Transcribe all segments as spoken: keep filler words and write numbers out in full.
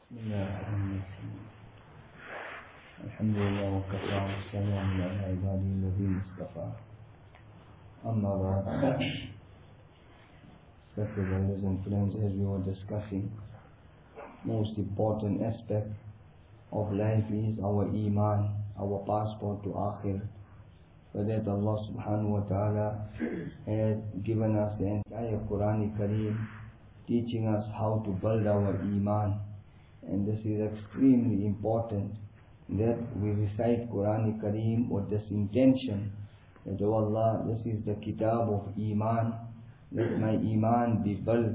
بسم الله الرحمن الرحيم الحمد لله وكفى وسلام على عباده الذين اصطفى أما بعد. Respected brothers and friends, as we were discussing, most important aspect of life is our iman, our passport to akhir. For that Allah subhanahu wa ta'ala has given us the entire Quran Kareem, teaching us how to build our iman. And this is extremely important, that we recite Quran Kareem with this intention, that, oh Allah, this is the kitab of iman, let my iman be built.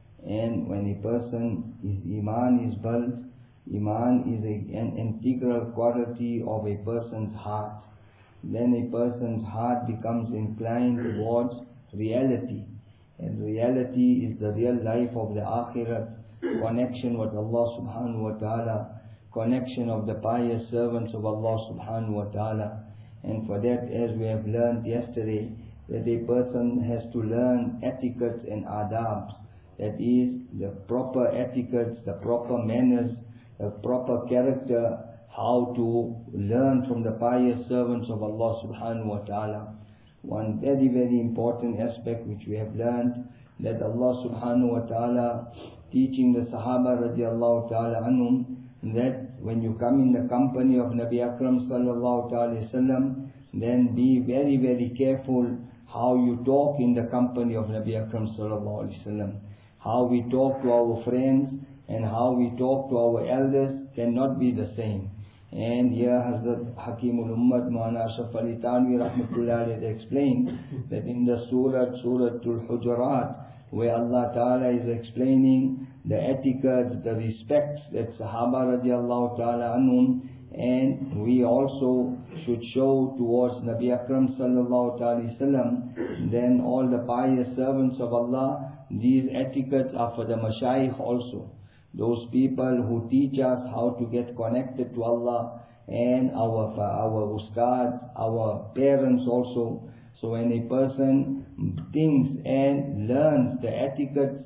And when a person, his iman is built, iman is a, an integral quality of a person's heart. Then a person's heart becomes inclined towards reality. And reality is the real life of the akhirat, connection with Allah subhanahu wa ta'ala, connection of the pious servants of Allah subhanahu wa ta'ala. And for that, as we have learned yesterday, that a person has to learn etiquettes and adabs, that is, the proper etiquettes, the proper manners, the proper character, how to learn from the pious servants of Allah subhanahu wa ta'ala. One very very important aspect which we have learned, that Allah subhanahu wa ta'ala teaching the Sahaba radiallahu ta'ala anhum, that when you come in the company of Nabi Akram sallallahu ta'ala sallam, then be very very careful how you talk in the company of Nabi Akram sallallahu alaihi wasallam. How we talk to our friends and how we talk to our elders cannot be the same. And here Hazrat Hakimul Ummat Maulana Ashraf Ali Thanvi rahmatullah has explained that in the Surah, Suratul Hujurat, where Allah Ta'ala is explaining the etiquettes, the respects that Sahaba radiallahu ta'ala anhum, and we also should show towards Nabi Akram sallallahu ta'ala sallam, then all the pious servants of Allah, these etiquettes are for the mashayikh also. Those people who teach us how to get connected to Allah, and our our ustads, our parents also. So when a person thinks and learns the etiquettes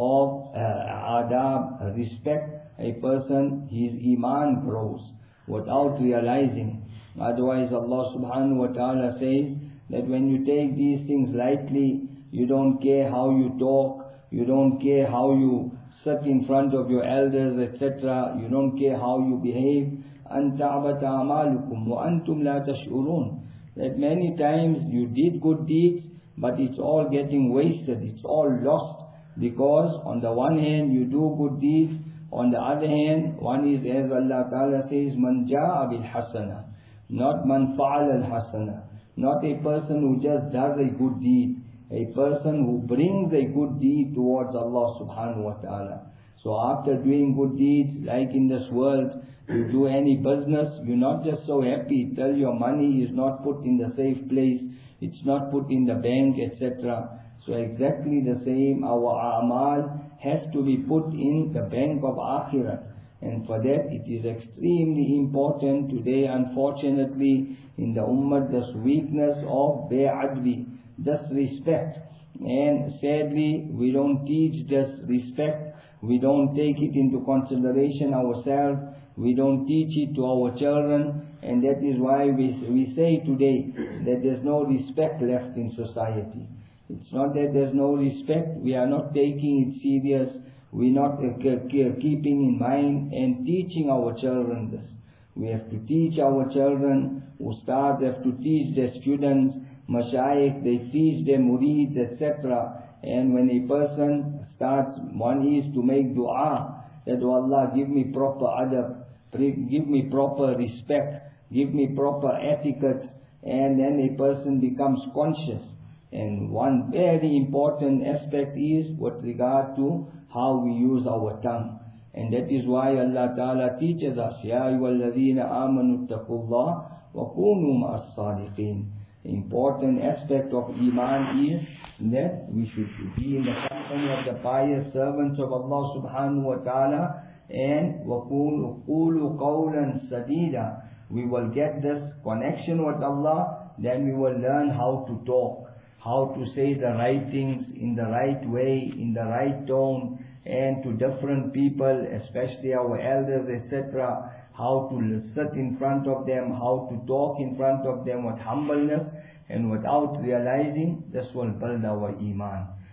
of uh, adab, respect, a person, his iman grows without realizing. Otherwise Allah subhanahu wa ta'ala says that when you take these things lightly, you don't care how you talk, you don't care how you sit in front of your elders, et cetera. You don't care how you behave. أَن تَعْبَتَ أَعْمَالُكُمْ وَأَنْتُمْ لَا تَشْعُرُونَ. That many times you did good deeds, but it's all getting wasted, it's all lost. Because on the one hand you do good deeds, on the other hand, one is, as Allah Ta'ala says, مَنْ جَاءَ بِالْحَسَنَةِ, not مَنْ فَعَلَ الْحَسَنَةِ, not a person who just does a good deed, a person who brings a good deed towards Allah subhanahu wa ta'ala. So after doing good deeds, like in this world, you do any business, you're not just so happy till your money is not put in the safe place, it's not put in the bank, et cetera. So exactly the same, our a'mal has to be put in the bank of akhirat. And for that it is extremely important today, unfortunately, in the ummah, this weakness of be'adwi, this respect. And sadly, we don't teach this respect, we don't take it into consideration ourselves, we don't teach it to our children, and that is why we, we say today that there's no respect left in society. It's not that there's no respect, we are not taking it serious, we're not uh, keeping in mind and teaching our children this. We have to teach our children, ustads have to teach their students, mashayikh, they teach their murids, et cetera. And when a person starts, one is to make dua, that, oh Allah, give me proper adab, give me proper respect, give me proper etiquette, and then a person becomes conscious. And one very important aspect is with regard to how we use our tongue. And that is why Allah Ta'ala teaches us, Ya ayyuhalladhina amanu ittaqullaha wa kunu ma'as sadiqin. The important aspect of iman is that we should be in the company of the pious servants of Allah subhanahu wa ta'ala, and وَقُولُوا قَوْلًا سَدِيدًا. We will get this connection with Allah, then we will learn how to talk. how to say the right things in the right way, in the right tone, and to different people, especially our elders, et cetera, how to sit in front of them, how to talk in front of them with humbleness and without realizing, this will build our iman.